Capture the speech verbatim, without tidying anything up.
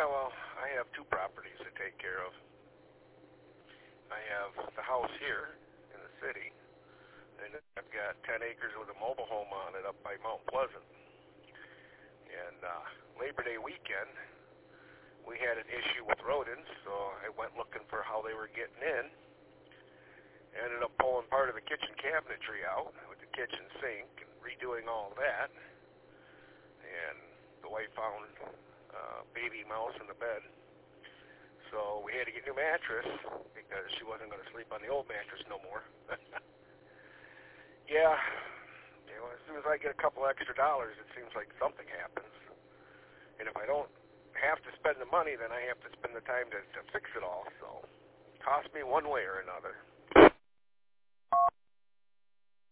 well, I have two properties to take care of. I have the house here in the city, and I've got ten acres with a mobile home on it up by Mount Pleasant. And uh, Labor Day weekend, we had an issue with rodents, so I went looking for how they were getting in. Ended up pulling part of the kitchen cabinetry out with the kitchen sink and redoing all that. And the wife found a baby mouse in the bed. So we had to get a new mattress because she wasn't going to sleep on the old mattress no more. Yeah, you know, as soon as I get a couple extra dollars, it seems like something happens. And if I don't have to spend the money, then I have to spend the time to, to fix it all. So it costs me one way or another.